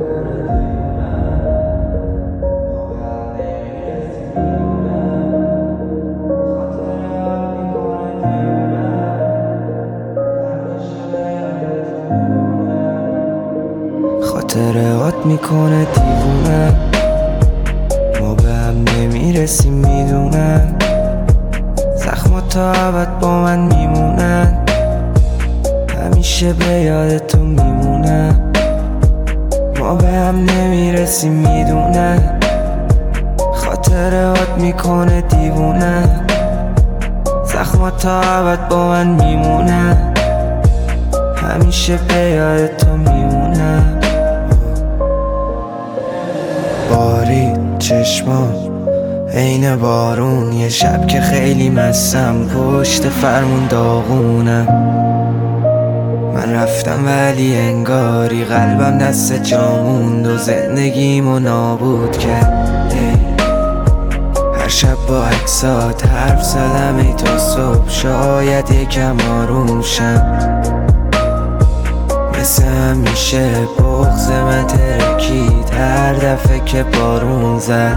خاطرات میکنه دیوونه، ما به هم نمیرسیم میدونم، زخمات تا ابد با من میمونن، همیشه به یاد تو میمونم. ما به هم نمیرسیم میدونم، خاطرات میکنه دیوونه، زخمات تا ابد با من میمونن، همیشه به یاد تو میمونم. بارید چشمام عین بارون، یه شب که خیلی مستم، پشت فرمون داغونم. من رفتم ولی انگاری قلبم دست جا موند و زندگیمو نابود کرد. هر شب با عکسات حرف زدم ای تا صبح، شاید یکم آروم شم. مثل همیشه بغض من ترکید هر دفعه که بارون زد.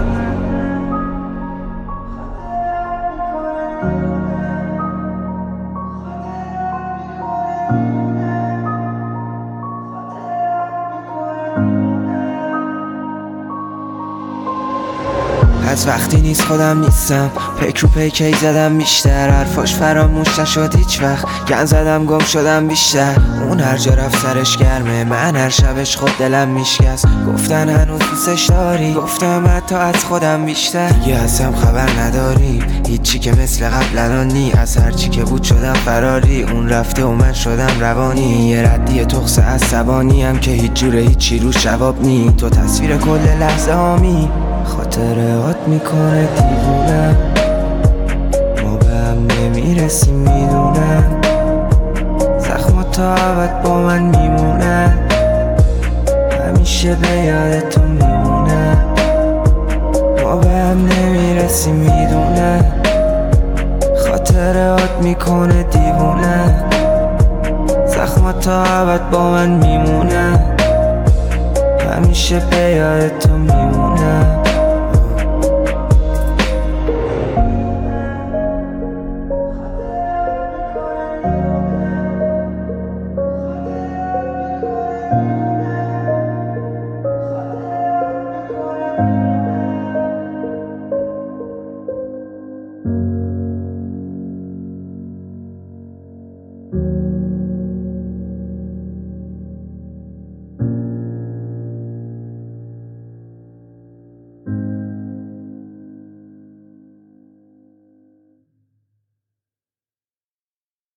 از وقتی نیست خودم نیستم، پیک رو پیکی زدم بیشتر، حرفاش فراموش نشد هیچ وقت، گن زدم گم شدم بیشتر. اون هر جا رفت سرش گرمه، من هر شبش خود دلم میشکست. گفتن هنوز دوستش داری، گفتم حتی از خودم بیشتر. دیگه ازم خبر نداری، هیچی که مثل قبل الان نی، از هرچی که بود شدم فراری. اون رفته و من شدم روانی، یه ردی تخص عصبانی هم که هیچ جوره هیچی روش جواب نی. تو تصویر کل لحظه هامی، خاطرات میکنه دیوونم، ما به هم نمیرسیم میدونم، زخمات تا ابد با من میمونن، همیشه به یاد تو میمونم. ما به هم نمیرسیم میدونم، خاطرات میکنه دیوونم، زخمات تا ابد با من میمونن، همیشه به یاد تو میمونم.